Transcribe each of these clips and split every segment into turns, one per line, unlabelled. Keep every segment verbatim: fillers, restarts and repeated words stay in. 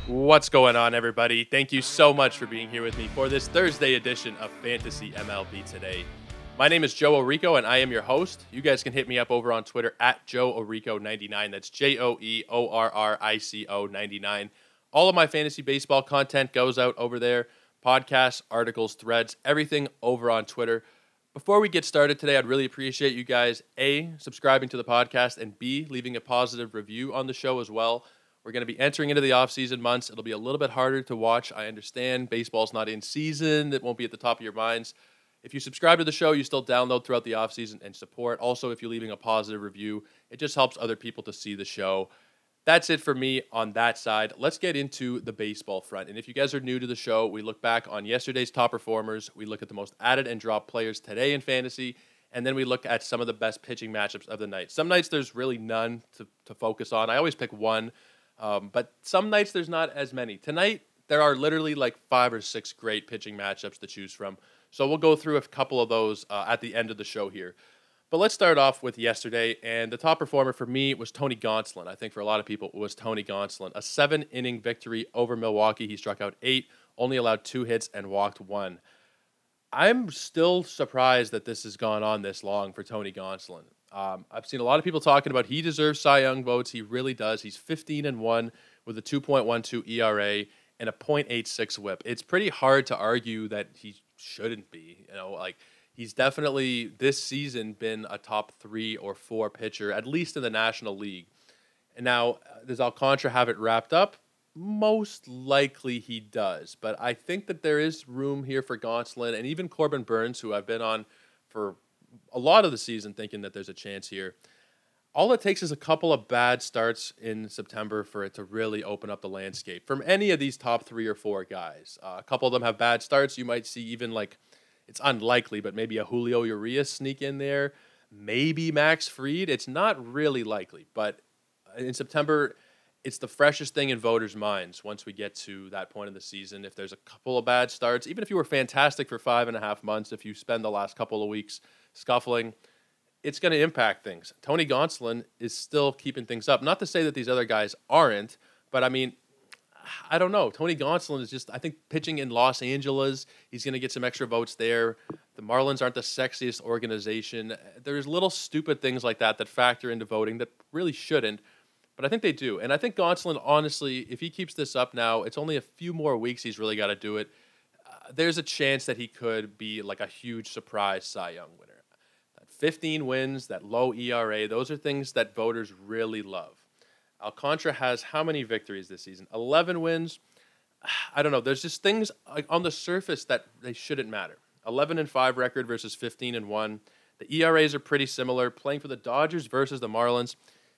What's going on, everybody? Thank you so much for being here with me for this Thursday edition of Fantasy M L B Today. My name is Joe Orico, and I am your host. You guys can hit me up over on Twitter at Joe Orico ninety-nine. That's J O E O R R I C O ninety-nine. All of my fantasy baseball content goes out over there. Podcasts, articles, threads, everything over on Twitter. Before we get started today, I'd really appreciate you guys, A, subscribing to the podcast, and B, leaving a positive review on the show as well. We're going to be entering into the off-season months. It'll be a little bit harder to watch. I understand baseball's not in season. It won't be at the top of your minds. If you subscribe to the show, you still download throughout the off-season and support. Also, if you're leaving a positive review, it just helps other people to see the show. That's it for me on that side. Let's get into the baseball front. And if you guys are new to the show, we look back on yesterday's top performers. We look at the most added and dropped players today in fantasy. And then we look at some of the best pitching matchups of the night. Some nights there's really none to, to focus on. I always pick one. Um, but some nights there's not as many. Tonight, there are literally like five or six great pitching matchups to choose from. So we'll go through a couple of those uh, at the end of the show here. But let's start off with yesterday. And the top performer for me was Tony Gonsolin. I think for a lot of people, it was Tony Gonsolin. A seven-inning victory over Milwaukee. He struck out eight, only allowed two hits, and walked one. I'm still surprised that this has gone on this long for Tony Gonsolin. Um, I've seen a lot of people talking about he deserves Cy Young votes. He really does. He's fifteen and one with a two point one two E R A and a point eight six whip. It's pretty hard to argue that he shouldn't be. You know, like he's definitely this season been a top three or four pitcher, at least in the National League. And now, does Alcantara have it wrapped up? Most likely he does. But I think that there is room here for Gonsolin and even Corbin Burns, who I've been on for a lot of the season thinking that there's a chance here. All it takes is a couple of bad starts in September for it to really open up the landscape from any of these top three or four guys. Uh, a couple of them have bad starts. You might see even like, it's unlikely, but maybe a Julio Urias sneak in there. Maybe Max Fried. It's not really likely, but in September, it's the freshest thing in voters' minds once we get to that point of the season. If there's a couple of bad starts, even if you were fantastic for five and a half months, if you spend the last couple of weeks scuffling, it's going to impact things. Tony Gonsolin is still keeping things up. Not to say that these other guys aren't, but I mean, I don't know. Tony Gonsolin is just, I think, pitching in Los Angeles, he's going to get some extra votes there. The Marlins aren't the sexiest organization. There's little stupid things like that that factor into voting that really shouldn't, but I think they do. And I think Gonsolin, honestly, if he keeps this up now, it's only a few more weeks he's really got to do it. Uh, there's a chance that he could be like a huge surprise Cy Young winner. fifteen wins, that low E R A, those are things that voters really love. Alcantara has how many victories this season? eleven wins. I don't know. There's just things like on the surface that they shouldn't matter. eleven and five record versus fifteen and one. The E R As are pretty similar. Playing for the Dodgers versus the Marlins.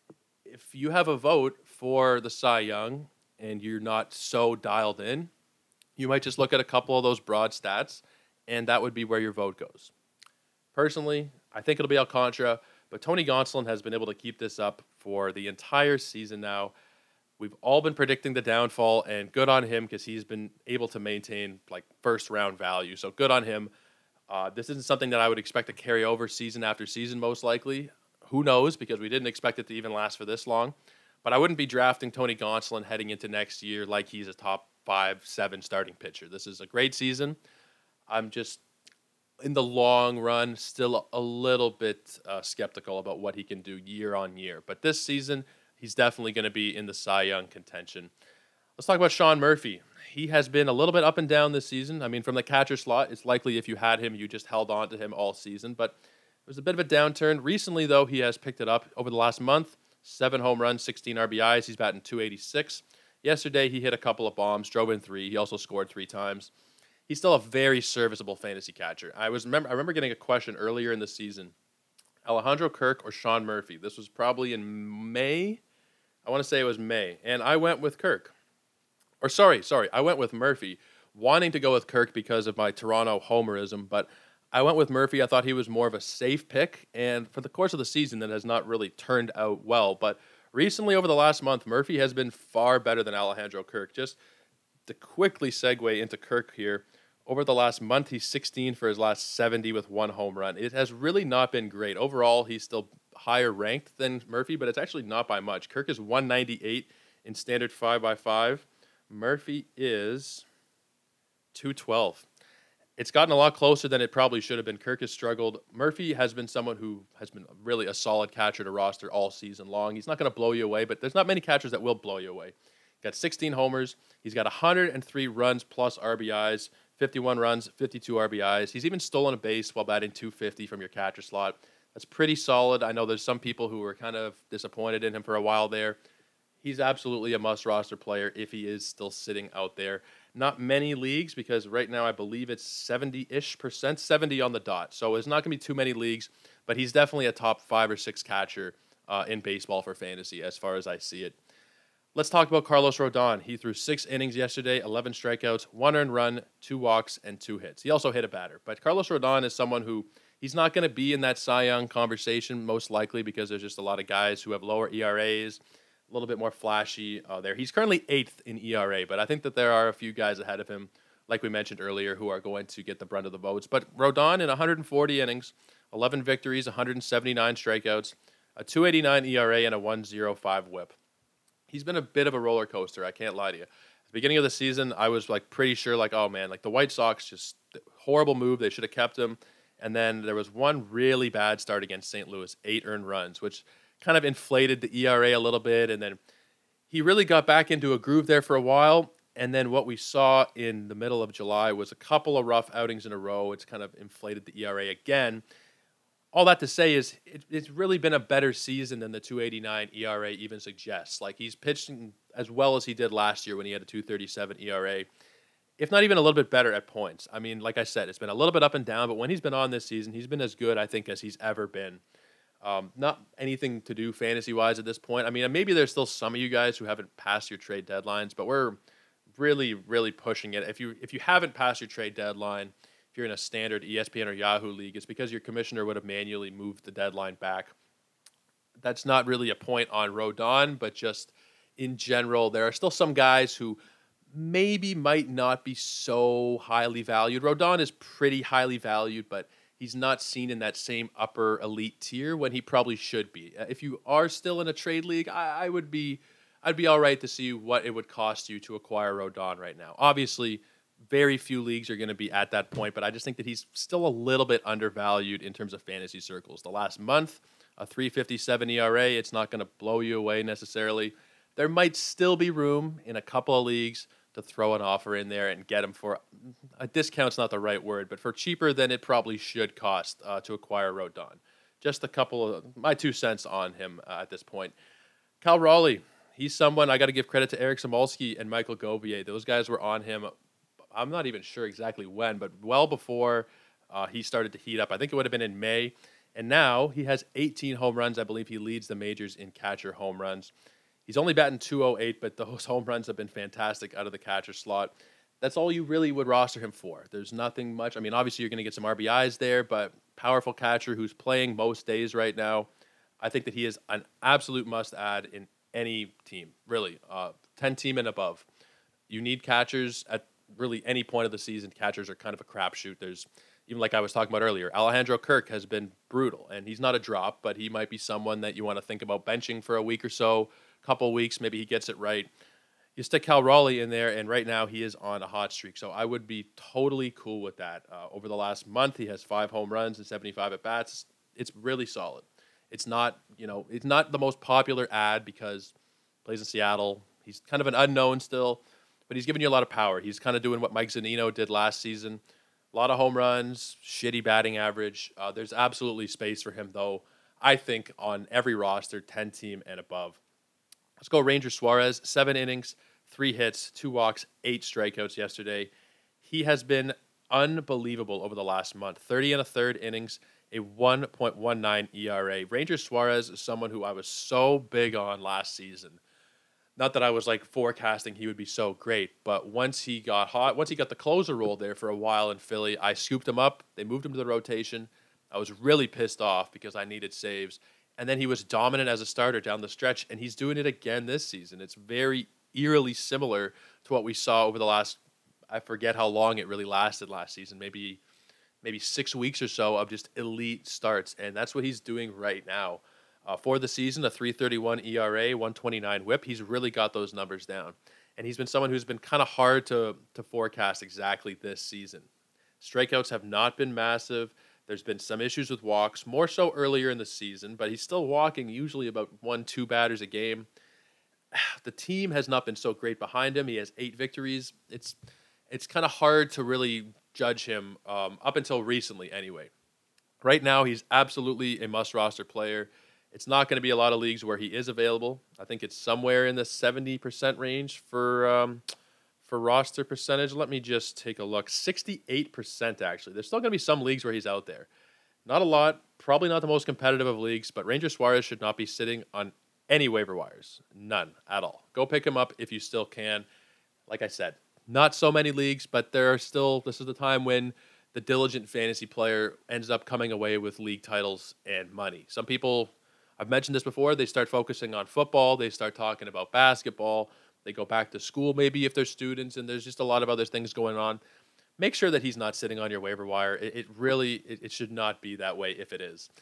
If you have a vote for the Cy Young and you're not so dialed in, you might just look at a couple of those broad stats, and that would be where your vote goes. Personally, I think it'll be Alcantara, but Tony Gonsolin has been able to keep this up for the entire season now. We've all been predicting the downfall, and good on him because he's been able to maintain like first-round value. So good on him. Uh, this isn't something that I would expect to carry over season after season, most likely. Who knows, because we didn't expect it to even last for this long. But I wouldn't be drafting Tony Gonsolin heading into next year like he's a top five, seven starting pitcher. This is a great season. I'm just, in the long run, still a little bit uh, skeptical about what he can do year on year. But this season, he's definitely going to be in the Cy Young contention. Let's talk about Sean Murphy. He has been a little bit up and down this season. I mean, from the catcher slot, it's likely if you had him, you just held on to him all season. But it was a bit of a downturn. Recently, though, he has picked it up over the last month. Seven home runs, sixteen R B Is. He's batting two eighty-six. Yesterday, he hit a couple of bombs, drove in three. He also scored three times. He's still a very serviceable fantasy catcher. I was remember I remember getting a question earlier in the season. Alejandro Kirk or Sean Murphy? This was probably in May. I want to say it was May. And I went with Kirk. Or sorry, sorry. I went with Murphy, wanting to go with Kirk because of my Toronto homerism. But I went with Murphy. I thought he was more of a safe pick. And for the course of the season, that has not really turned out well. But recently, over the last month, Murphy has been far better than Alejandro Kirk. Just to quickly segue into Kirk here, over the last month, he's sixteen for his last seventy with one home run. It has really not been great. Overall, he's still higher ranked than Murphy, but it's actually not by much. Kirk is one ninety-eight in standard five by five Murphy is two twelve. It's gotten a lot closer than it probably should have been. Kirk has struggled. Murphy has been someone who has been really a solid catcher to roster all season long. He's not going to blow you away, but there's not many catchers that will blow you away. Got sixteen homers. He's got one hundred three runs plus R B Is, fifty-one runs, fifty-two R B Is. He's even stolen a base while batting two fifty from your catcher slot. That's pretty solid. I know there's some people who were kind of disappointed in him for a while there. He's absolutely a must-roster player if he is still sitting out there. Not many leagues, because right now I believe it's seventy-ish percent, seventy on the dot. So it's not going to be too many leagues, but he's definitely a top five or six catcher uh, in baseball for fantasy as far as I see it. Let's talk about Carlos Rodon. He threw six innings yesterday, eleven strikeouts, one earned run, two walks, and two hits. He also hit a batter. But Carlos Rodon is someone who he's not going to be in that Cy Young conversation most likely because there's just a lot of guys who have lower E R As, a little bit more flashy uh, there. He's currently eighth in E R A, but I think that there are a few guys ahead of him, like we mentioned earlier, who are going to get the brunt of the votes. But Rodon in one hundred forty innings, eleven victories, one hundred seventy-nine strikeouts, a two eighty-nine E R A, and a one oh five whip. He's been a bit of a roller coaster, I can't lie to you. At the beginning of the season, I was like pretty sure, like, oh man, like the White Sox, just horrible move. They should have kept him. And then there was one really bad start against Saint Louis, eight earned runs, which kind of inflated the E R A a little bit, and then he really got back into a groove there for a while, and then what we saw in the middle of July was a couple of rough outings in a row. It's kind of inflated the E R A again. All that to say is it, it's really been a better season than the two eighty-nine E R A even suggests. Like, he's pitching as well as he did last year when he had a two thirty-seven E R A, if not even a little bit better at points. I mean, like I said, it's been a little bit up and down, but when he's been on this season, he's been as good, I think, as he's ever been. Um, not anything to do fantasy-wise at this point. I mean, maybe there's still some of you guys who haven't passed your trade deadlines, but we're really, really pushing it. If you if you haven't passed your trade deadline, if you're in a standard E S P N or Yahoo league, it's because your commissioner would have manually moved the deadline back. That's not really a point on Rodon, but just in general, there are still some guys who maybe might not be so highly valued. Rodon is pretty highly valued, but he's not seen in that same upper elite tier when he probably should be. If you are still in a trade league, I, I would be, I'd be all right to see what it would cost you to acquire Rodon right now. Obviously, very few leagues are going to be at that point, but I just think that he's still a little bit undervalued in terms of fantasy circles. The last month, a three fifty-seven E R A, it's not going to blow you away necessarily. There might still be room in a couple of leagues to throw an offer in there and get him for a discount's not the right word, but for cheaper than it probably should cost uh, to acquire Rodon. Just a couple of my two cents on him uh, at this point. Cal Raleigh, he's someone I got to give credit to. Eric Samolsky and Michael Govier. Those guys were on him. I'm not even sure exactly when, but well before uh, he started to heat up. I think it would have been in May. And now he has eighteen home runs. I believe he leads the majors in catcher home runs. He's only batting two oh eight, but those home runs have been fantastic out of the catcher slot. That's all you really would roster him for. There's nothing much. I mean, obviously you're going to get some R B Is there, but powerful catcher who's playing most days right now. I think that he is an absolute must-add in any team, really, uh, ten-team and above. You need catchers at really any point of the season. Catchers are kind of a crapshoot. There's, even like I was talking about earlier, Alejandro Kirk has been brutal, and he's not a drop, but he might be someone that you want to think about benching for a week or so, couple weeks, maybe he gets it right. You stick Cal Raleigh in there, and right now he is on a hot streak. So I would be totally cool with that. Uh, over the last month, he has five home runs and seventy-five at bats. It's really solid. It's not, you know, it's not the most popular ad because he plays in Seattle. He's kind of an unknown still, but he's giving you a lot of power. He's kind of doing what Mike Zunino did last season. A lot of home runs, shitty batting average. Uh, there's absolutely space for him, though, I think, on every roster, ten-team and above. Let's go Ranger Suarez, seven innings, three hits, two walks, eight strikeouts yesterday. He has been unbelievable over the last month. thirty and a third innings, a one point one nine E R A. Ranger Suarez is someone who I was so big on last season. Not that I was like forecasting he would be so great, but once he got hot, once he got the closer role there for a while in Philly, I scooped him up. They moved him to the rotation. I was really pissed off because I needed saves. And then he was dominant as a starter down the stretch, and he's doing it again this season. It's very eerily similar to what we saw over the last, I forget how long it really lasted last season, maybe maybe six weeks or so of just elite starts, and that's what he's doing right now. Uh, for the season, a three thirty-one E R A, one twenty-nine whip. He's really got those numbers down. and he's been someone who's been kind of hard to to forecast exactly this season. Strikeouts have not been massive. There's been some issues with walks, more so earlier in the season, but he's still walking usually about one, two batters a game. The team has not been so great behind him. He has eight victories. It's it's kind of hard to really judge him um, up until recently anyway. Right now, he's absolutely a must-roster player. It's not going to be a lot of leagues where he is available. I think it's somewhere in the seventy percent range for um, for roster percentage. Let me just take a look. sixty-eight percent, actually. There's still going to be some leagues where he's out there. Not a lot. Probably not the most competitive of leagues, but Ranger Suarez should not be sitting on any waiver wires. None at all. Go pick him up if you still can. Like I said, not so many leagues, but there are still, this is the time when the diligent fantasy player ends up coming away with league titles and money. Some people, I've mentioned this before, they start focusing on football. They start talking about basketball. They go back to school maybe if they're students, and there's just a lot of other things going on. Make sure that he's not sitting on your waiver wire. It, it really, it, it should not be that way if it is.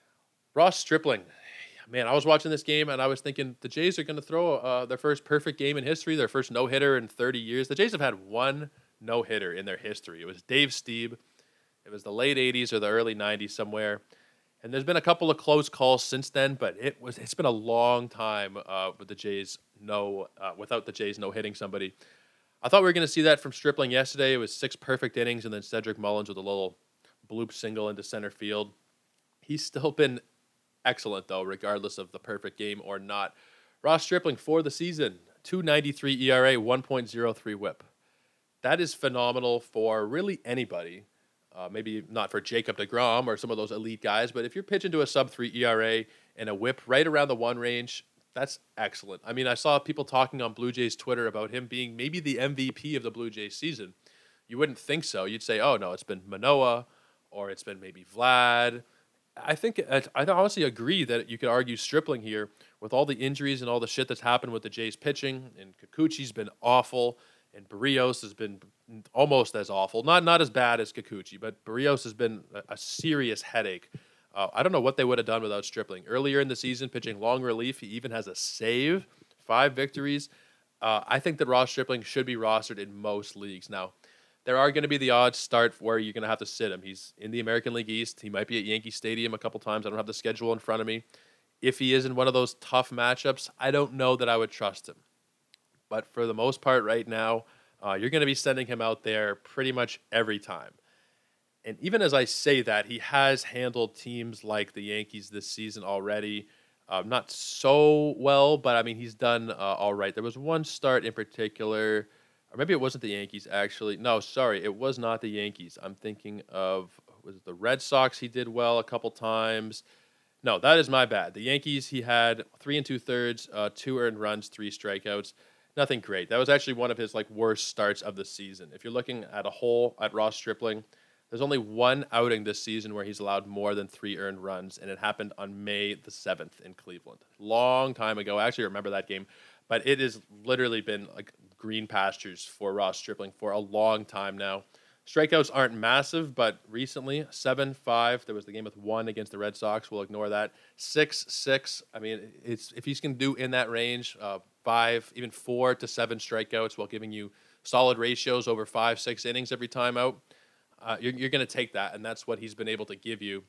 Ross Stripling. Man, I was watching this game, and I was thinking the Jays are going to throw uh, their first perfect game in history, their first no-hitter in thirty years. The Jays have had one no-hitter in their history. It was Dave Stieb. It was the late eighties or the early nineties somewhere. And there's been a couple of close calls since then, but it was it's been a long time uh, with the Jays no uh, without the Jays no hitting somebody. I thought we were going to see that from Stripling yesterday. It was six perfect innings, and then Cedric Mullins with a little bloop single into center field. He's still been excellent, though, regardless of the perfect game or not. Ross Stripling for the season, two ninety-three E R A, one point oh three whip. That is phenomenal for really anybody. Uh, maybe not for Jacob deGrom or some of those elite guys, but if you're pitching to a sub three E R A and a whip right around the one range, that's excellent. I mean, I saw people talking on Blue Jays Twitter about him being maybe the M V P of the Blue Jays season. You wouldn't think so. You'd say, oh, no, it's been Manoah or it's been maybe Vlad. I think I honestly agree that you could argue Stripling here with all the injuries and all the shit that's happened with the Jays pitching, and Kikuchi's been awful, and Barrios has been almost as awful. Not not as bad as Kikuchi, but Barrios has been a, a serious headache. Uh, I don't know what they would have done without Stripling. Earlier in the season, pitching long relief, he even has a save, five victories. Uh, I think that Ross Stripling should be rostered in most leagues. Now, there are going to be the odds start where you're going to have to sit him. He's in the American League East. He might be at Yankee Stadium a couple times. I don't have the schedule in front of me. If he is in one of those tough matchups, I don't know that I would trust him. But for the most part right now, uh, you're going to be sending him out there pretty much every time. And even as I say that, he has handled teams like the Yankees this season already. Uh, not so well, but I mean, he's done uh, all right. There was one start in particular, or maybe it wasn't the Yankees, actually. No, sorry, it was not the Yankees. I'm thinking of, was it the Red Sox? He did well a couple times. No, that is my bad. The Yankees, he had three and two-thirds, uh, two earned runs, three strikeouts. Nothing great. That was actually one of his like worst starts of the season. If you're looking at a whole at Ross Stripling, there's only one outing this season where he's allowed more than three earned runs, and it happened on May the seventh in Cleveland. Long time ago. I actually remember that game, but it has literally been like green pastures for Ross Stripling for a long time now. Strikeouts aren't massive, but recently, seven five. There was the game with one against the Red Sox. We'll ignore that. six six. I mean, it's if he's going to do in that range, uh, five, even four to seven strikeouts while giving you solid ratios over five, six innings every time out, uh, you're, you're going to take that, and that's what he's been able to give you.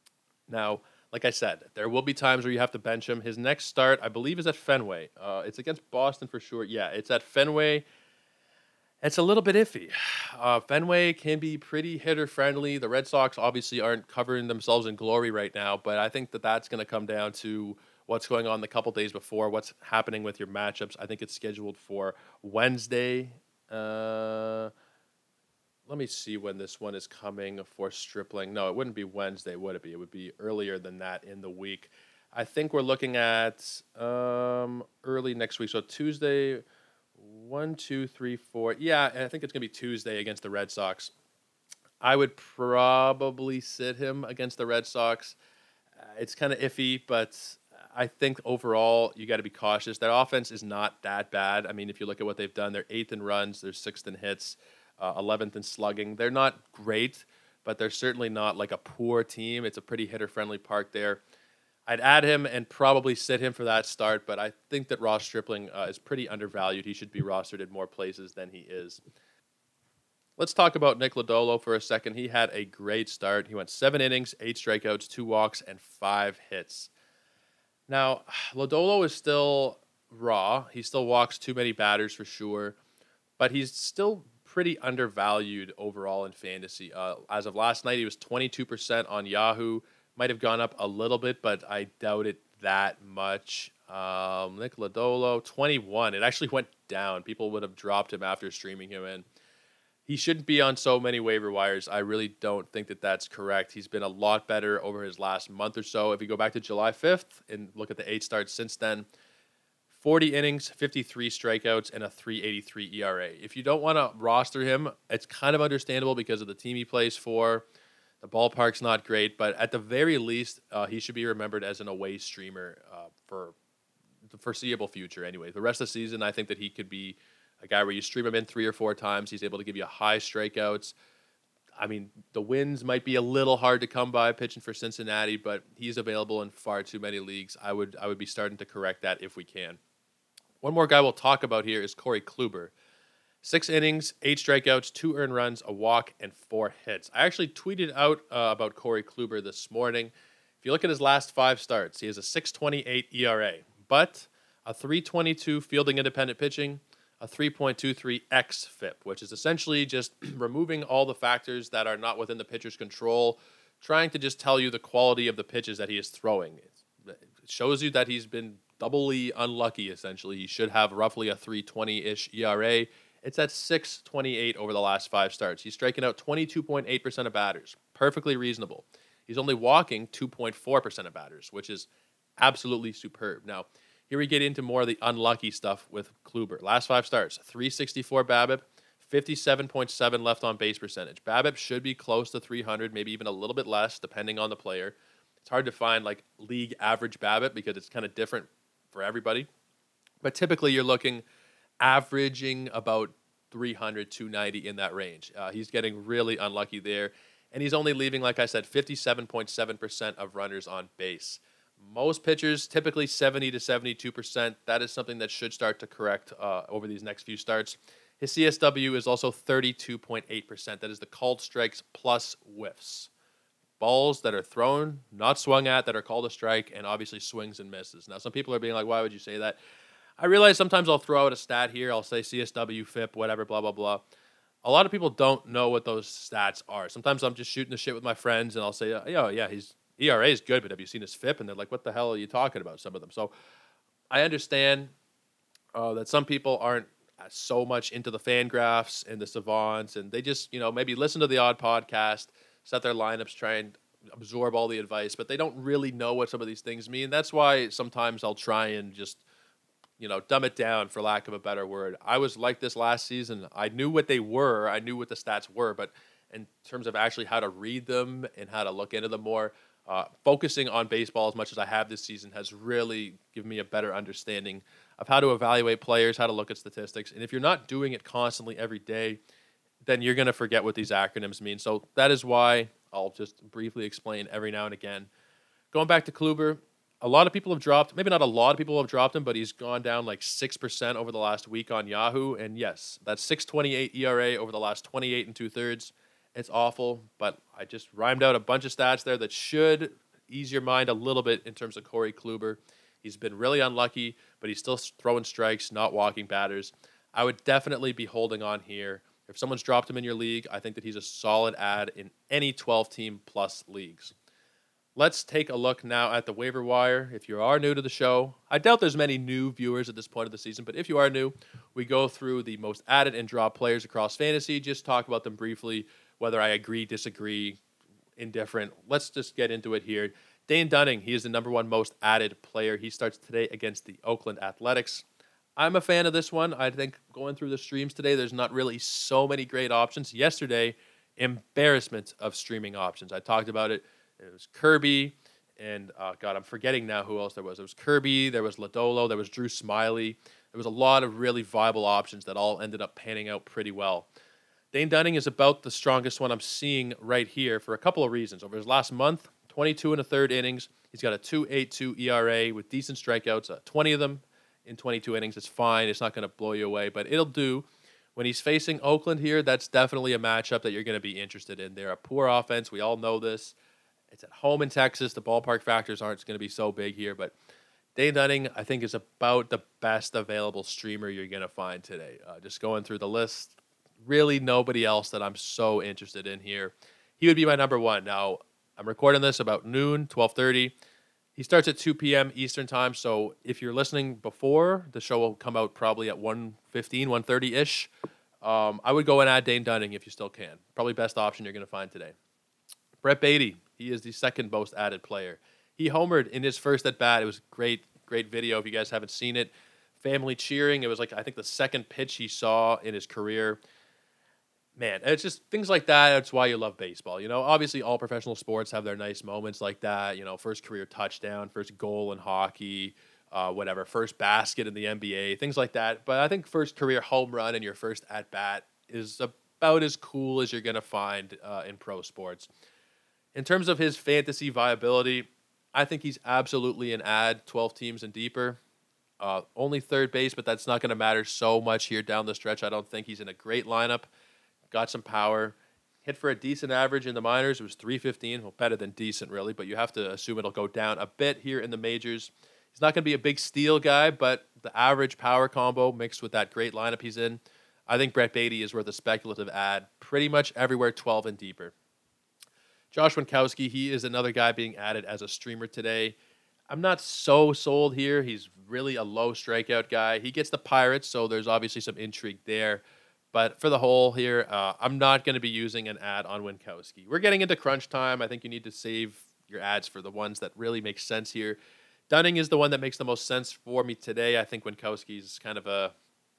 Now, like I said, there will be times where you have to bench him. His next start, I believe, is at Fenway. Uh, it's against Boston for sure. Yeah, it's at Fenway. It's a little bit iffy. Uh, Fenway can be pretty hitter-friendly. The Red Sox obviously aren't covering themselves in glory right now, but I think that that's going to come down to what's going on the couple days before, what's happening with your matchups. I think it's scheduled for Wednesday. Uh, let me see when this one is coming for Stripling. No, it wouldn't be Wednesday, would it be? It would be earlier than that in the week. I think we're looking at um, early next week. So Tuesday... One, two, three, four. Yeah, I think it's going to be Tuesday against the Red Sox. I would probably sit him against the Red Sox. Uh, it's kind of iffy, but I think overall you got to be cautious. Their offense is not that bad. I mean, if you look at what they've done, they're eighth in runs, they're sixth in hits, uh, eleventh in slugging. They're not great, but they're certainly not like a poor team. It's a pretty hitter-friendly park there. I'd add him and probably sit him for that start, but I think that Ross Stripling uh, is pretty undervalued. He should be rostered in more places than he is. Let's talk about Nick Lodolo for a second. He had a great start. He went seven innings, eight strikeouts, two walks, and five hits. Now, Lodolo is still raw. He still walks too many batters for sure, but he's still pretty undervalued overall in fantasy. Uh, as of last night, he was twenty-two percent on Yahoo. Might have gone up a little bit, but I doubt it that much. Um, Nick Lodolo, twenty-one. It actually went down. People would have dropped him after streaming him in. He shouldn't be on so many waiver wires. I really don't think that that's correct. He's been a lot better over his last month or so. If you go back to July fifth and look at the eight starts since then, forty innings, fifty-three strikeouts, and a three eighty-three E R A. If you don't want to roster him, it's kind of understandable because of the team he plays for. The ballpark's not great, but at the very least, uh, he should be remembered as an away streamer uh, for the foreseeable future anyway. The rest of the season, I think that he could be a guy where you stream him in three or four times. He's able to give you high strikeouts. I mean, the wins might be a little hard to come by pitching for Cincinnati, but he's available in far too many leagues. I would I would be starting to correct that if we can. One more guy we'll talk about here is Corey Kluber. Six innings, eight strikeouts, two earned runs, a walk, and four hits. I actually tweeted out uh, about Corey Kluber this morning. If you look at his last five starts, he has a six twenty-eight E R A, but a three twenty-two fielding independent pitching, a three point two three X F I P, which is essentially just removing all the factors that are not within the pitcher's control, trying to just tell you the quality of the pitches that he is throwing. It shows you that he's been doubly unlucky, essentially. He should have roughly a three twenty-ish E R A. It's at six twenty-eight over the last five starts. He's striking out twenty-two point eight percent of batters. Perfectly reasonable. He's only walking two point four percent of batters, which is absolutely superb. Now, here we get into more of the unlucky stuff with Kluber. Last five starts, three sixty-four BABIP, fifty-seven point seven left on base percentage. BABIP should be close to three hundred, maybe even a little bit less, depending on the player. It's hard to find like league average BABIP because it's kind of different for everybody. But typically you're looking averaging about three hundred, two ninety in that range. Uh, he's getting really unlucky there. And he's only leaving, like I said, fifty-seven point seven percent of runners on base. Most pitchers, typically seventy to seventy-two percent. That is something that should start to correct uh, over these next few starts. His C S W is also thirty-two point eight percent. That is the called strikes plus whiffs. Balls that are thrown, not swung at, that are called a strike, and obviously swings and misses. Now, some people are being like, why would you say that? I realize sometimes I'll throw out a stat here. I'll say C S W, F I P, whatever, blah, blah, blah. A lot of people don't know what those stats are. Sometimes I'm just shooting the shit with my friends, and I'll say, oh, yeah, his E R A is good, but have you seen his F I P? And they're like, what the hell are you talking about, some of them? So I understand uh, that some people aren't so much into the fan graphs and the savants, and they just, you know, maybe listen to the odd podcast, set their lineups, try and absorb all the advice, but they don't really know what some of these things mean. That's why sometimes I'll try and just, you know, dumb it down, for lack of a better word. I was like this last season. I knew what they were. I knew what the stats were, but in terms of actually how to read them and how to look into them more, uh, focusing on baseball as much as I have this season has really given me a better understanding of how to evaluate players, how to look at statistics. And if you're not doing it constantly every day, then you're going to forget what these acronyms mean. So that is why I'll just briefly explain every now and again. Going back to Kluber, a lot of people have dropped, maybe not a lot of people have dropped him, but he's gone down like six percent over the last week on Yahoo. And yes, that's six twenty-eight E R A over the last twenty-eight and two-thirds. It's awful, but I just rhymed out a bunch of stats there that should ease your mind a little bit in terms of Corey Kluber. He's been really unlucky, but he's still throwing strikes, not walking batters. I would definitely be holding on here. If someone's dropped him in your league, I think that he's a solid add in any twelve-team plus leagues. Let's take a look now at the waiver wire. If you are new to the show, I doubt there's many new viewers at this point of the season, but if you are new, we go through the most added and dropped players across fantasy, just talk about them briefly, whether I agree, disagree, indifferent. Let's just get into it here. Dane Dunning, he is the number one most added player. He starts today against the Oakland Athletics. I'm a fan of this one. I think going through the streams today, there's not really so many great options. Yesterday, embarrassment of streaming options. I talked about it. It was Kirby, and uh, God, I'm forgetting now who else there was. There was Kirby, there was Lodolo, there was Drew Smiley. There was a lot of really viable options that all ended up panning out pretty well. Dane Dunning is about the strongest one I'm seeing right here for a couple of reasons. Over his last month, twenty-two and a third innings. He's got a two point eight two E R A with decent strikeouts, uh, twenty of them in twenty-two innings. It's fine. It's not going to blow you away, but it'll do. When he's facing Oakland here, that's definitely a matchup that you're going to be interested in. They're a poor offense. We all know this. It's at home in Texas. The ballpark factors aren't going to be so big here, but Dane Dunning, I think, is about the best available streamer you're going to find today. Uh, just going through the list, really nobody else that I'm so interested in here. He would be my number one. Now, I'm recording this about noon, twelve thirty. He starts at two p.m. Eastern time, so if you're listening before, the show will come out probably at one fifteen, one thirty-ish. Um, I would go and add Dane Dunning if you still can. Probably best option you're going to find today. Brett Baty, he is the second most added player. He homered in his first at-bat. It was great, great video if you guys haven't seen it. Family cheering. It was like, I think, the second pitch he saw in his career. Man, it's just things like that. That's why you love baseball. You know, obviously all professional sports have their nice moments like that. You know, first career touchdown, first goal in hockey, uh, whatever, first basket in the N B A, things like that. But I think first career home run and your first at-bat is about as cool as you're going to find uh, in pro sports. In terms of his fantasy viability, I think he's absolutely an ad, twelve teams and deeper. Uh, only third base, but that's not going to matter so much here down the stretch. I don't think he's in a great lineup. Got some power. Hit for a decent average in the minors. It was three fifteen. Well, better than decent, really, but you have to assume it'll go down a bit here in the majors. He's not going to be a big steal guy, but the average power combo mixed with that great lineup he's in, I think Brett Baty is worth a speculative ad pretty much everywhere twelve and deeper. Josh Winkowski, he is another guy being added as a streamer today. I'm not so sold here. He's really a low strikeout guy. He gets the Pirates, so there's obviously some intrigue there. But for the whole here, uh, I'm not going to be using an ad on Winkowski. We're getting into crunch time. I think you need to save your ads for the ones that really make sense here. Dunning is the one that makes the most sense for me today. I think Winkowski is kind of a,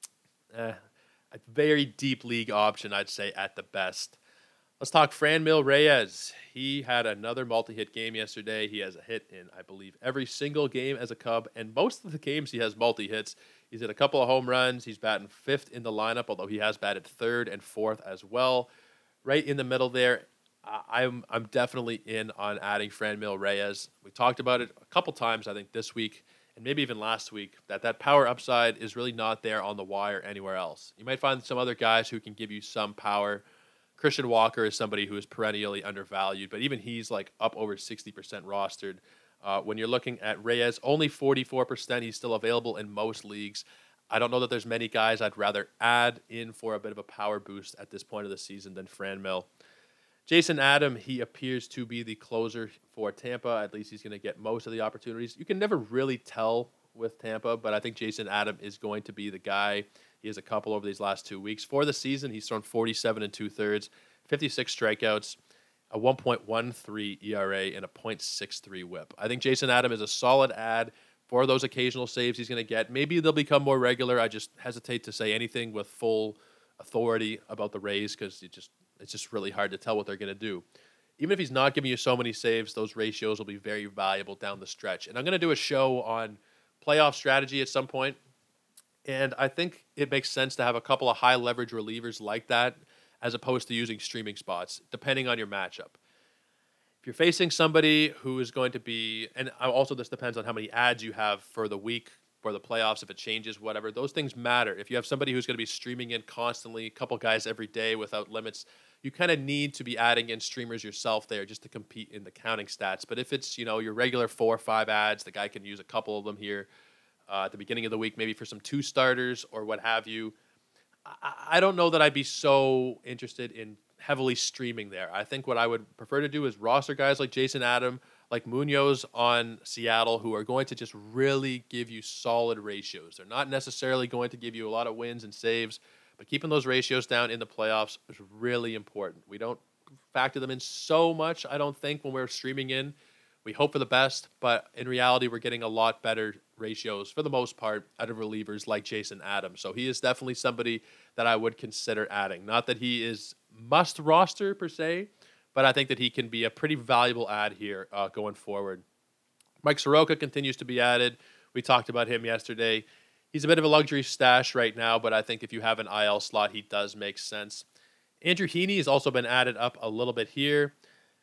eh, a very deep league option, I'd say, at the best. Let's talk Franmil Reyes. He had another multi-hit game yesterday. He has a hit in, I believe, every single game as a Cub, and most of the games he has multi-hits. He's hit a couple of home runs. He's batting fifth in the lineup, although he has batted third and fourth as well. Right in the middle there, I'm I'm definitely in on adding Franmil Reyes. We talked about it a couple times, I think, this week, and maybe even last week, that that power upside is really not there on the wire anywhere else. You might find some other guys who can give you some power. Christian Walker is somebody who is perennially undervalued, but even he's like up over sixty percent rostered. Uh, when you're looking at Reyes, only forty-four percent. He's still available in most leagues. I don't know that there's many guys I'd rather add in for a bit of a power boost at this point of the season than Franmil. Jason Adam, he appears to be the closer for Tampa. At least he's going to get most of the opportunities. You can never really tell with Tampa, but I think Jason Adam is going to be the guy. He has a couple over these last two weeks. For the season, he's thrown forty-seven and two-thirds, fifty-six strikeouts, a one point one three E R A, and a point six three whip. I think Jason Adam is a solid ad for those occasional saves he's going to get. Maybe they'll become more regular. I just hesitate to say anything with full authority about the Rays because it just it's just really hard to tell what they're going to do. Even if he's not giving you so many saves, those ratios will be very valuable down the stretch. And I'm going to do a show on playoff strategy at some point. And I think it makes sense to have a couple of high leverage relievers like that as opposed to using streaming spots, depending on your matchup. If you're facing somebody who is going to be, and also this depends on how many ads you have for the week, for the playoffs, if it changes, whatever, those things matter. If you have somebody who's going to be streaming in constantly, a couple guys every day without limits, you kind of need to be adding in streamers yourself there just to compete in the counting stats. But if it's, you know, your regular four or five ads, the guy can use a couple of them here uh, at the beginning of the week, maybe for some two starters or what have you. I, I don't know that I'd be so interested in heavily streaming there. I think what I would prefer to do is roster guys like Jason Adam, like Munoz on Seattle, who are going to just really give you solid ratios. They're not necessarily going to give you a lot of wins and saves, but keeping those ratios down in the playoffs is really important. We don't factor them in so much, I don't think, when we're streaming in. We hope for the best, but in reality, we're getting a lot better ratios, for the most part, out of relievers like Jason Adams. So he is definitely somebody that I would consider adding. Not that he is must roster, per se, but I think that he can be a pretty valuable ad here uh, going forward. Mike Soroka continues to be added. We talked about him yesterday. He's a bit of a luxury stash right now, but I think if you have an I L slot, he does make sense. Andrew Heaney has also been added up a little bit here.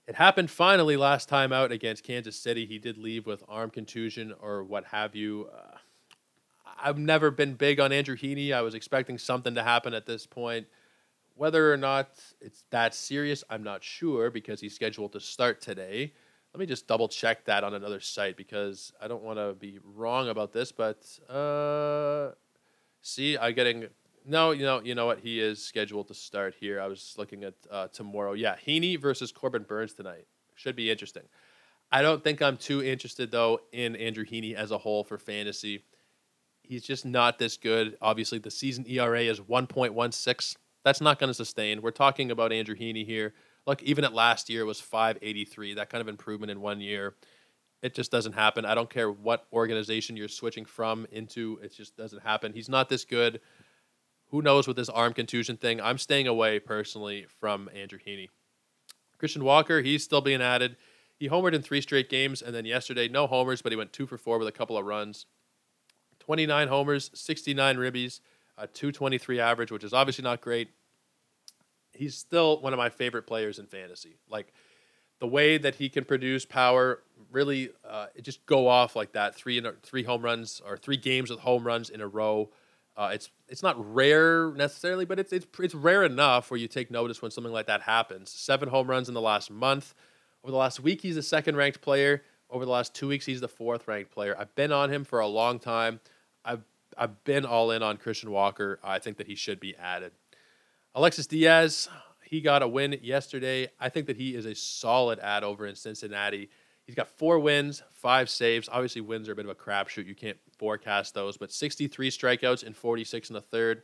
It happened finally last time out against Kansas City. He did leave with arm contusion or what have you. Uh, I've never been big on Andrew Heaney. I was expecting something to happen at this point. Whether or not it's that serious, I'm not sure because he's scheduled to start today. Let me just double check that on another site because I don't want to be wrong about this. But uh, see, I'm getting no. You know, you know what? He is scheduled to start here. I was looking at uh, tomorrow. Yeah, Heaney versus Corbin Burns tonight should be interesting. I don't think I'm too interested though in Andrew Heaney as a whole for fantasy. He's just not this good. Obviously, the season E R A is one point one six. That's not going to sustain. We're talking about Andrew Heaney here. Look, even at last year, it was five eighty-three. That kind of improvement in one year. It just doesn't happen. I don't care what organization you're switching from into. It just doesn't happen. He's not this good. Who knows with this arm contusion thing? I'm staying away personally from Andrew Heaney. Christian Walker, he's still being added. He homered in three straight games, and then yesterday, no homers, but he went two for four with a couple of runs. twenty-nine homers, sixty-nine ribbies, a two twenty-three average, which is obviously not great. He's still one of my favorite players in fantasy. Like, the way that he can produce power, really uh, just go off like that. Three in a, three home runs or three games with home runs in a row. Uh, it's it's not rare necessarily, but it's it's it's rare enough where you take notice when something like that happens. Seven home runs in the last month. Over the last week, he's the second-ranked player. Over the last two weeks, he's the fourth-ranked player. I've been on him for a long time. I've I've been all in on Christian Walker. I think that he should be added. Alexis Diaz, he got a win yesterday. I think that he is a solid add over in Cincinnati. He's got four wins, five saves. Obviously, wins are a bit of a crapshoot. You can't forecast those, but sixty-three strikeouts and forty-six in the third.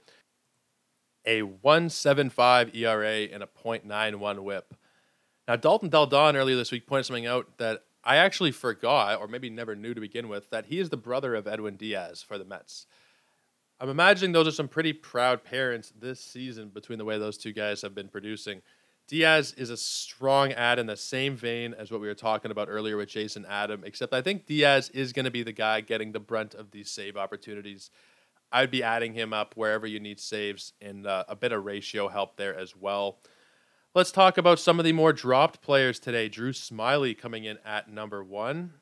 A one point seven five E R A and a point nine one whip. Now, Dalton Del Don earlier this week pointed something out that I actually forgot, or maybe never knew to begin with, that he is the brother of Edwin Diaz for the Mets. I'm imagining those are some pretty proud parents this season between the way those two guys have been producing. Diaz is a strong add in the same vein as what we were talking about earlier with Jason Adam, except I think Diaz is going to be the guy getting the brunt of these save opportunities. I'd be adding him up wherever you need saves and uh, a bit of ratio help there as well. Let's talk about some of the more dropped players today. Drew Smyly coming in at number one.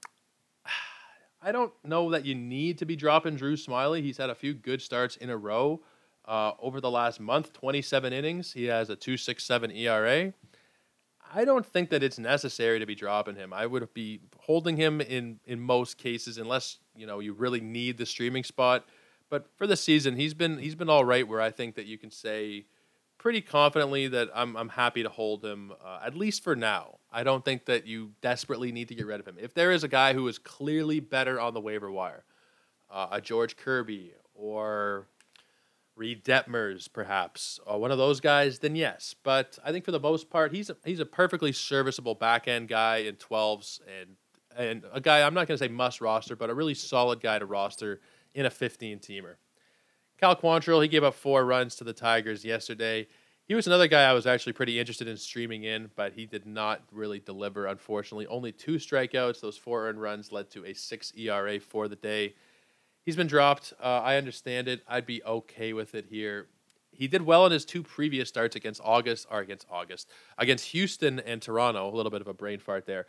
I don't know that you need to be dropping Drew Smyly. He's had a few good starts in a row uh, over the last month, twenty-seven innings. He has a two point six seven E R A. I don't think that it's necessary to be dropping him. I would be holding him in, in most cases unless, you know, you really need the streaming spot. But for the season, he's been he's been all right where I think that you can say pretty confidently that I'm I'm happy to hold him, uh, at least for now. I don't think that you desperately need to get rid of him. If there is a guy who is clearly better on the waiver wire, uh, a George Kirby or Reed Detmers, perhaps, or one of those guys, then yes. But I think for the most part, he's a, he's a perfectly serviceable back-end guy in twelves and, and a guy, I'm not going to say must roster, but a really solid guy to roster in a fifteen-teamer. Cal Quantrill, he gave up four runs to the Tigers yesterday. He was another guy I was actually pretty interested in streaming in, but he did not really deliver, unfortunately. Only two strikeouts. Those four earned runs led to a six E R A for the day. He's been dropped. Uh, I understand it. I'd be okay with it here. He did well in his two previous starts against August, or against August, against Houston and Toronto. A little bit of a brain fart there.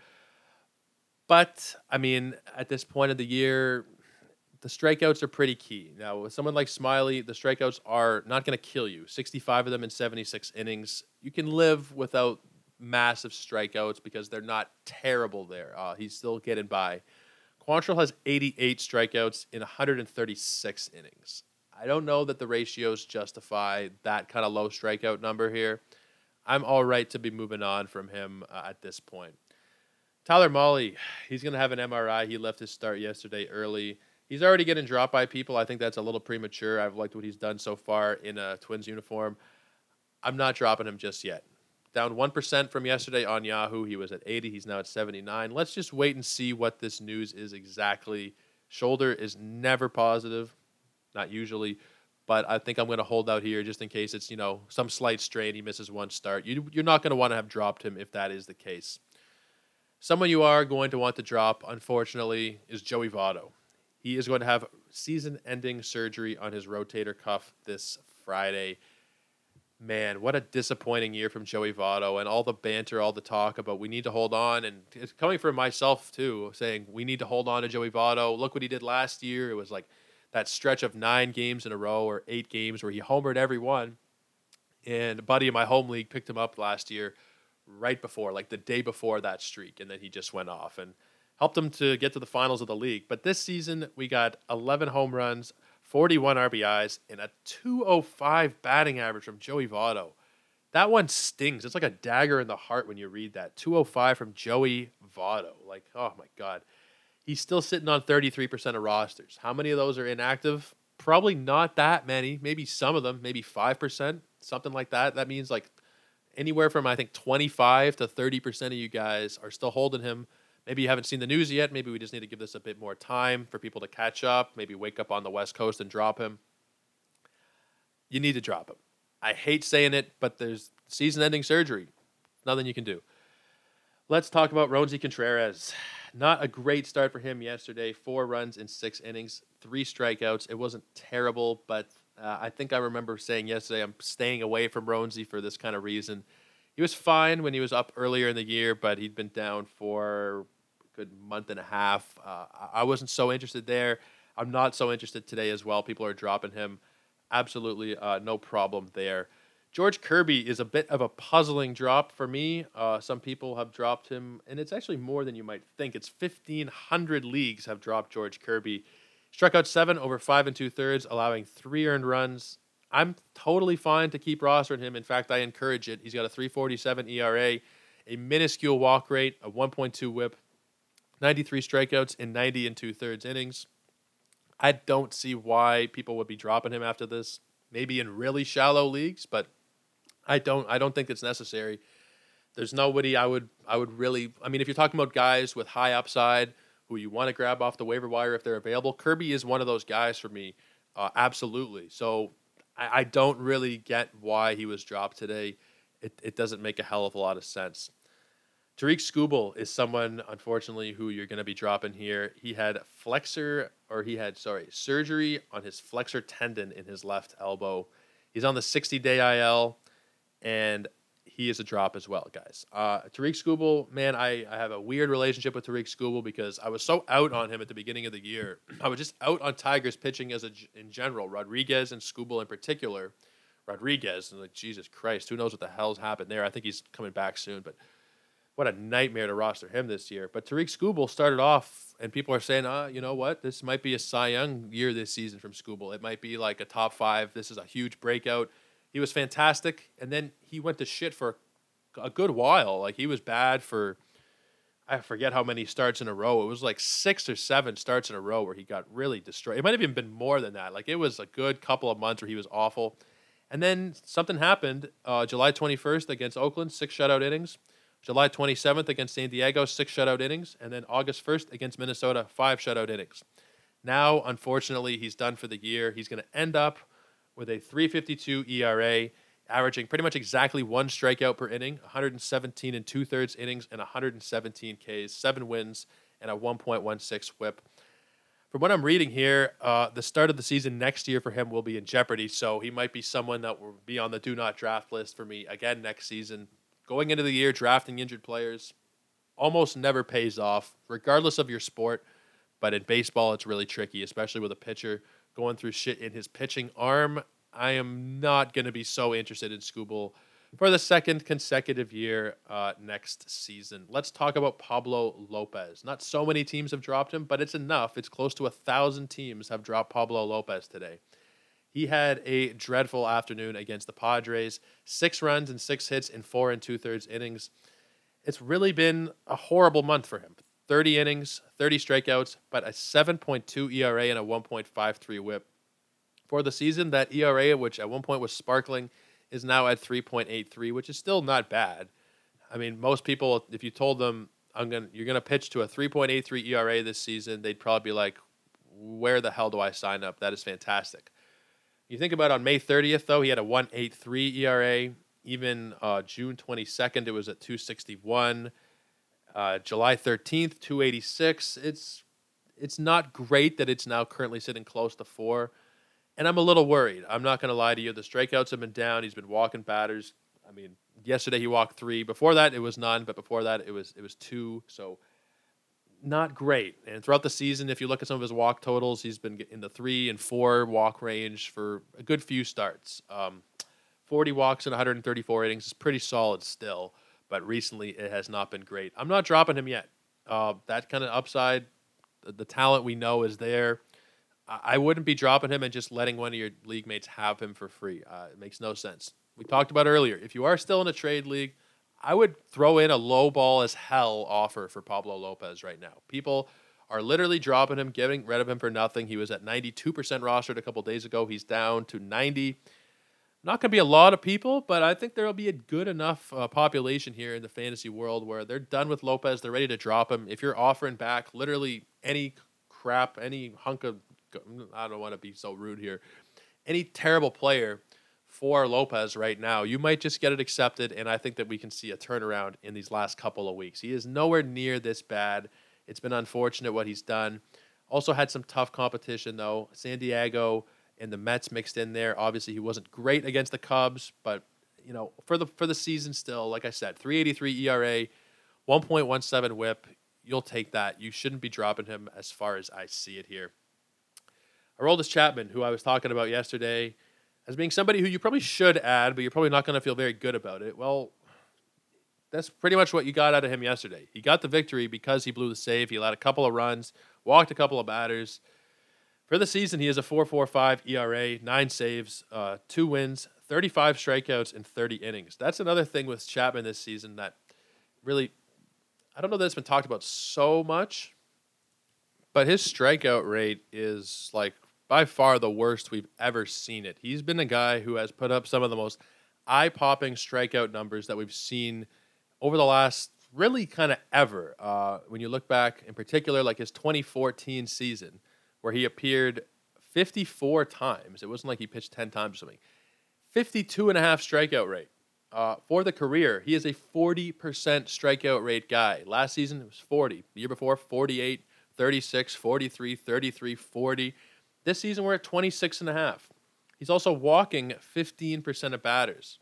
But, I mean, at this point of the year, the strikeouts are pretty key. Now, with someone like Smyly, the strikeouts are not going to kill you. sixty-five of them in seventy-six innings. You can live without massive strikeouts because they're not terrible there. Uh, he's still getting by. Quantrill has eighty-eight strikeouts in one hundred thirty-six innings. I don't know that the ratios justify that kind of low strikeout number here. I'm all right to be moving on from him uh, at this point. Tyler Mahle, he's going to have an M R I. He left his start yesterday early. He's already getting dropped by people. I think that's a little premature. I've liked what he's done so far in a Twins uniform. I'm not dropping him just yet. Down one percent from yesterday on Yahoo. He was at eighty. He's now at seventy-nine. Let's just wait and see what this news is exactly. Shoulder is never positive, not usually, but I think I'm going to hold out here just in case it's, you know, some slight strain. He misses one start. You, you're not going to want to have dropped him if that is the case. Someone you are going to want to drop, unfortunately, is Joey Votto. He is going to have season-ending surgery on his rotator cuff this Friday. Man, what a disappointing year from Joey Votto, and all the banter, all the talk about we need to hold on. And it's coming from myself too, saying we need to hold on to Joey Votto. Look what he did last year. It was like that stretch of nine games in a row or eight games where he homered every one. And a buddy in my home league picked him up last year right before, like the day before that streak. And then he just went off and helped him to get to the finals of the league. But this season, we got eleven home runs, forty-one R B Is, and a two oh five batting average from Joey Votto. That one stings. It's like a dagger in the heart when you read that. two oh five from Joey Votto. Like, oh my God. He's still sitting on thirty-three percent of rosters. How many of those are inactive? Probably not that many. Maybe some of them, maybe five percent, something like that. That means like anywhere from, I think, twenty-five to thirty percent of you guys are still holding him. Maybe you haven't seen the news yet. Maybe we just need to give this a bit more time for people to catch up. Maybe wake up on the West Coast and drop him. You need to drop him. I hate saying it, but there's season-ending surgery. Nothing you can do. Let's talk about Roansy Contreras. Not a great start for him yesterday. Four runs in six innings, three strikeouts. It wasn't terrible, but uh, I think I remember saying yesterday I'm staying away from Roansy for this kind of reason. He was fine when he was up earlier in the year, but he'd been down for a good month and a half. Uh, I wasn't so interested there. I'm not so interested today as well. People are dropping him. Absolutely uh, no problem there. George Kirby is a bit of a puzzling drop for me. Uh, some people have dropped him, and it's actually more than you might think. It's fifteen hundred leagues have dropped George Kirby. Struck out seven over five and two-thirds, allowing three earned runs. I'm totally fine to keep rostering him. In fact, I encourage it. He's got a three forty-seven E R A, a minuscule walk rate, a one point two whip, ninety-three strikeouts in ninety and two-thirds innings. I don't see why people would be dropping him after this. Maybe in really shallow leagues, but I don't I don't think it's necessary. There's nobody I would I would really I mean, if you're talking about guys with high upside who you want to grab off the waiver wire if they're available, Kirby is one of those guys for me. Uh, absolutely. So I, I don't really get why he was dropped today. It it doesn't make a hell of a lot of sense. Tariq Skubal is someone, unfortunately, who you're going to be dropping here. He had flexor, or he had, sorry, surgery on his flexor tendon in his left elbow. He's on the sixty-day I L, and he is a drop as well, guys. Uh, Tariq Skubal, man, I, I have a weird relationship with Tariq Skubal because I was so out on him at the beginning of the year. I was just out on Tigers pitching as a, in general, Rodriguez and Skubal in particular. Rodriguez, and like, Jesus Christ, who knows what the hell's happened there. I think he's coming back soon, but what a nightmare to roster him this year. But Tariq Skubal started off, and people are saying, uh, you know what? This might be a Cy Young year this season from Skubal. It might be like a top five. This is a huge breakout. He was fantastic, and then he went to shit for a good while. Like, he was bad for, I forget how many starts in a row. It was like six or seven starts in a row where he got really destroyed. It might have even been more than that. Like, it was a good couple of months where he was awful. And then something happened uh, July twenty-first against Oakland, six shutout innings. July twenty-seventh against San Diego, six shutout innings. And then August first against Minnesota, five shutout innings. Now, unfortunately, he's done for the year. He's going to end up with a three fifty-two E R A, averaging pretty much exactly one strikeout per inning, one seventeen and two-thirds innings, and one seventeen Ks, seven wins, and a one point one six whip. From what I'm reading here, uh, the start of the season next year for him will be in jeopardy, so he might be someone that will be on the do not draft list for me again next season. Going into the year, drafting injured players almost never pays off, regardless of your sport. But in baseball, it's really tricky, especially with a pitcher going through shit in his pitching arm. I am not going to be so interested in Skubal for the second consecutive year uh, next season. Let's talk about Pablo Lopez. Not so many teams have dropped him, but it's enough. It's close to a thousand teams have dropped Pablo Lopez today. He had a dreadful afternoon against the Padres. Six runs and six hits in four and two-thirds innings. It's really been a horrible month for him. thirty innings, thirty strikeouts, but a seven point two E R A and a one point five three whip. For the season, that E R A, which at one point was sparkling, is now at three point eight three, which is still not bad. I mean, most people, if you told them I'm gonna you're gonna pitch to a three point eight three E R A this season, they'd probably be like, where the hell do I sign up? That is fantastic. You think about on May thirtieth, though, he had a one point eight three E R A. Even uh, June twenty-second, it was at two sixty-one. Uh, July thirteenth, two eighty-six. It's it's not great that it's now currently sitting close to four. And I'm a little worried. I'm not going to lie to you. The strikeouts have been down. He's been walking batters. I mean, yesterday he walked three. Before that, it was none. But before that, it was it was two. So not great. And throughout the season, if you look at some of his walk totals, he's been in the three and four walk range for a good few starts. Um, forty walks in one hundred thirty-four innings is pretty solid still. But recently, it has not been great. I'm not dropping him yet. Uh, that kind of upside, the, the talent we know is there. I wouldn't be dropping him and just letting one of your league mates have him for free. Uh, it makes no sense. We talked about earlier. If you are still in a trade league, I would throw in a low ball as hell offer for Pablo Lopez right now. People are literally dropping him, getting rid of him for nothing. He was at ninety-two percent rostered a couple days ago. He's down to ninety. Not going to be a lot of people, but I think there will be a good enough uh, population here in the fantasy world where they're done with Lopez. They're ready to drop him. If you're offering back literally any crap, any hunk of I don't want to be so rude here. Any terrible player for Lopez right now, you might just get it accepted, and I think that we can see a turnaround in these last couple of weeks. He is nowhere near this bad. It's been unfortunate what he's done. Also had some tough competition, though. San Diego and the Mets mixed in there. Obviously, he wasn't great against the Cubs, but you know, for the for the season still, like I said, three eighty-three E R A, one point one seven whip. You'll take that. You shouldn't be dropping him as far as I see it here. Aroldis Chapman, who I was talking about yesterday, as being somebody who you probably should add, but you're probably not going to feel very good about it. Well, that's pretty much what you got out of him yesterday. He got the victory because he blew the save. He allowed a couple of runs, walked a couple of batters. For the season, he has a four point four five E R A, nine saves, uh, two wins, thirty-five strikeouts in thirty innings. That's another thing with Chapman this season that really, I don't know that it's been talked about so much, but his strikeout rate is like by far the worst we've ever seen it. He's been a guy who has put up some of the most eye-popping strikeout numbers that we've seen over the last really kind of ever. Uh, when you look back in particular, like his twenty fourteen season, where he appeared fifty-four times. It wasn't like he pitched ten times or something. fifty-two and a half strikeout rate. Uh, for the career, he is a forty percent strikeout rate guy. Last season, it was forty. The year before, forty-eight, thirty-six, forty-three, thirty-three, forty. This season, we're at twenty-six and a half. He's also walking fifteen percent of batters.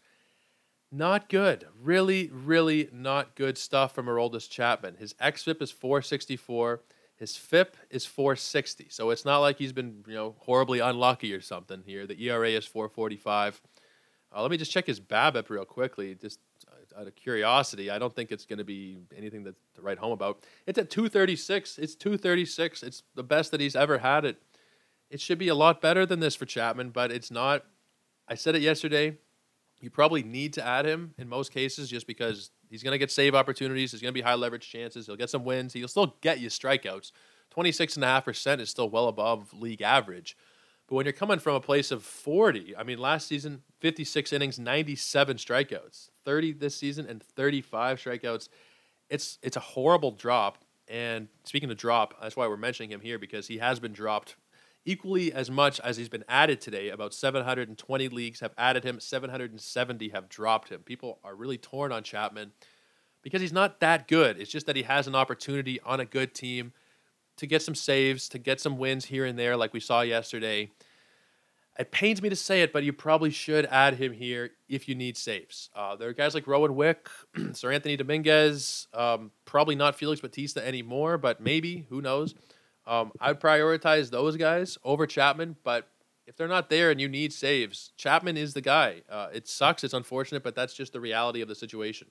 Not good. Really, really not good stuff from Aroldis Chapman. His xFIP is four sixty-four. His F I P is four sixty. So it's not like he's been, you know, horribly unlucky or something here. The E R A is four forty-five. Uh, let me just check his BABIP real quickly, just out of curiosity. I don't think it's going to be anything that to write home about. It's at two thirty-six. It's two thirty-six. It's the best that he's ever had it. It should be a lot better than this for Chapman, but it's not. I said it yesterday. You probably need to add him in most cases just because he's going to get save opportunities. There's going to be high leverage chances. He'll get some wins. He'll still get you strikeouts. twenty-six point five percent is still well above league average. But when you're coming from a place of forty, I mean, last season, fifty-six innings, ninety-seven strikeouts, thirty this season, and thirty-five strikeouts. It's it's a horrible drop. And speaking of drop, that's why we're mentioning him here, because he has been dropped equally as much as he's been added today. About seven hundred twenty leagues have added him. seven hundred seventy have dropped him. People are really torn on Chapman because he's not that good. It's just that he has an opportunity on a good team to get some saves, to get some wins here and there like we saw yesterday. It pains me to say it, but you probably should add him here if you need saves. Uh, there are guys like Rowan Wick, Sir Anthony Dominguez, um, probably not Felix Bautista anymore, but maybe, who knows. Um, I'd prioritize those guys over Chapman, but if they're not there and you need saves, Chapman is the guy. Uh, it sucks, it's unfortunate, but that's just the reality of the situation.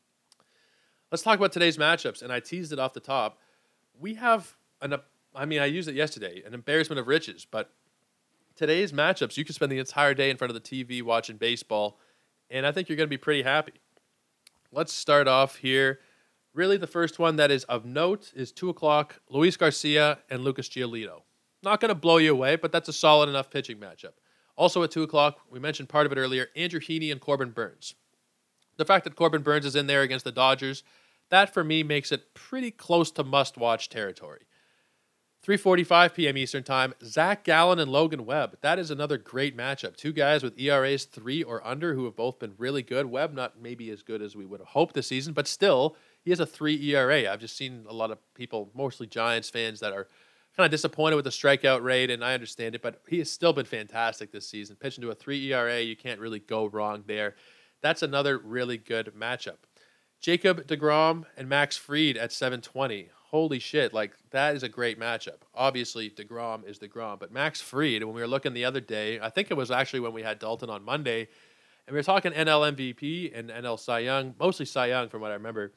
Let's talk about today's matchups, and I teased it off the top. We have, an, I mean, I used it yesterday, an embarrassment of riches, but today's matchups, you can spend the entire day in front of the T V watching baseball, and I think you're going to be pretty happy. Let's start off here. Really, the first one that is of note is two o'clock, Luis Garcia and Lucas Giolito. Not going to blow you away, but that's a solid enough pitching matchup. Also at two o'clock, we mentioned part of it earlier, Andrew Heaney and Corbin Burns. The fact that Corbin Burns is in there against the Dodgers, that for me makes it pretty close to must-watch territory. three forty-five p.m. Eastern Time, Zach Gallen and Logan Webb. That is another great matchup. Two guys with E R As three or under who have both been really good. Webb not maybe as good as we would have hoped this season, but still, he has a three E R A. I've just seen a lot of people, mostly Giants fans, that are kind of disappointed with the strikeout rate, and I understand it, but he has still been fantastic this season. Pitching to a three E R A, you can't really go wrong there. That's another really good matchup. Jacob deGrom and Max Fried at seven twenty. Holy shit, like that is a great matchup. Obviously, deGrom is deGrom, but Max Fried, when we were looking the other day, I think it was actually when we had Dalton on Monday, and we were talking N L M V P and N L Cy Young, mostly Cy Young from what I remember.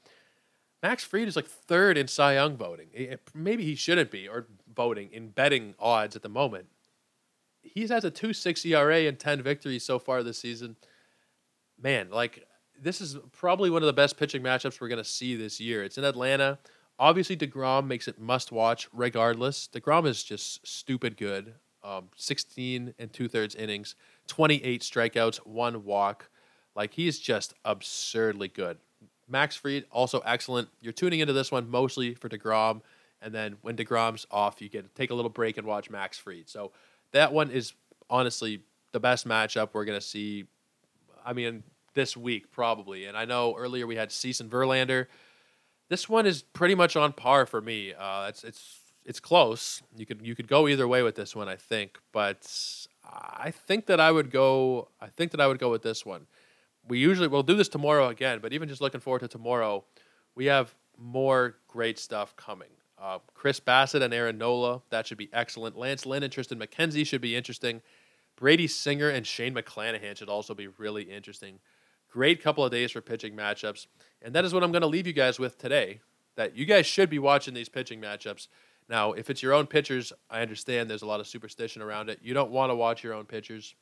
Max Fried is like third in Cy Young voting. Maybe he shouldn't be, or voting, in betting odds at the moment. He has a two point six E R A and ten victories so far this season. Man, like, this is probably one of the best pitching matchups we're going to see this year. It's in Atlanta. Obviously, deGrom makes it must-watch regardless. deGrom is just stupid good. Um, sixteen and two-thirds innings, twenty-eight strikeouts, one walk. Like, he's just absurdly good. Max Fried, also excellent. You're tuning into this one mostly for deGrom, and then when deGrom's off, you get to take a little break and watch Max Fried. So that one is honestly the best matchup we're going to see, I mean, this week probably. And I know earlier we had Cease and Verlander. This one is pretty much on par for me. Uh, it's it's it's close. You could you could go either way with this one, I think. But I think that I would go. I think that I would go with this one. We usually we'll do this tomorrow again, but even just looking forward to tomorrow, we have more great stuff coming. Uh, Chris Bassett and Aaron Nola, that should be excellent. Lance Lynn and Tristan McKenzie should be interesting. Brady Singer and Shane McClanahan should also be really interesting. Great couple of days for pitching matchups. And that is what I'm going to leave you guys with today, that you guys should be watching these pitching matchups. Now, if it's your own pitchers, I understand there's a lot of superstition around it. You don't want to watch your own pitchers.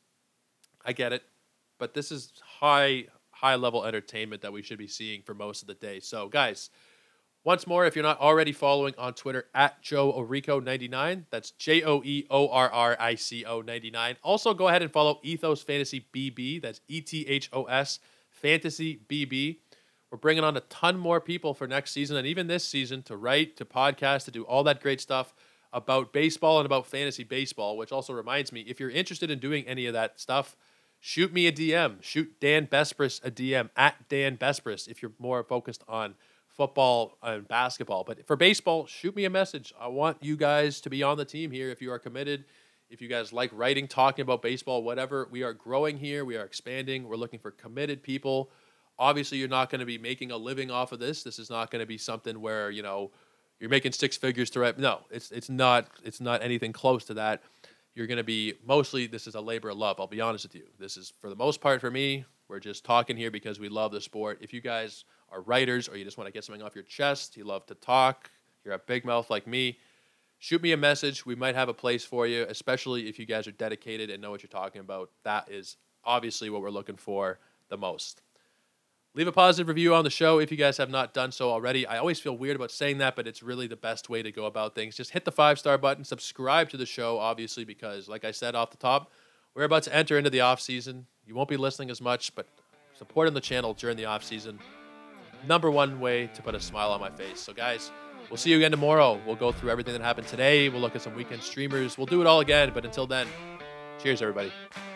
I get it. But this is high, high-level entertainment that we should be seeing for most of the day. So, guys, once more, if you're not already following on Twitter, at Joe Orrico ninety-nine, that's J O E O R R I C O ninety-nine. Also, go ahead and follow Ethos Fantasy B B, that's E T H O S Fantasy B B. We're bringing on a ton more people for next season and even this season to write, to podcast, to do all that great stuff about baseball and about fantasy baseball, which also reminds me, if you're interested in doing any of that stuff, shoot me a D M. Shoot Dan Bespris a D M, at Dan Bespris, if you're more focused on football and basketball. But for baseball, shoot me a message. I want you guys to be on the team here if you are committed. If you guys like writing, talking about baseball, whatever, we are growing here. We are expanding. We're looking for committed people. Obviously, you're not going to be making a living off of this. This is not going to be something where, you know, you're making six figures to write. No, it's it's not it's not anything close to that. You're going to be mostly, this is a labor of love. I'll be honest with you. This is, for the most part, for me, we're just talking here because we love the sport. If you guys are writers or you just want to get something off your chest, you love to talk, you're a big mouth like me, shoot me a message. We might have a place for you, especially if you guys are dedicated and know what you're talking about. That is obviously what we're looking for the most. Leave a positive review on the show if you guys have not done so already. I always feel weird about saying that, but it's really the best way to go about things. Just hit the five-star button, subscribe to the show, obviously, because, like I said off the top, we're about to enter into the off-season. You won't be listening as much, but supporting the channel during the off-season, number one way to put a smile on my face. So, guys, we'll see you again tomorrow. We'll go through everything that happened today. We'll look at some weekend streamers. We'll do it all again, but until then, cheers, everybody.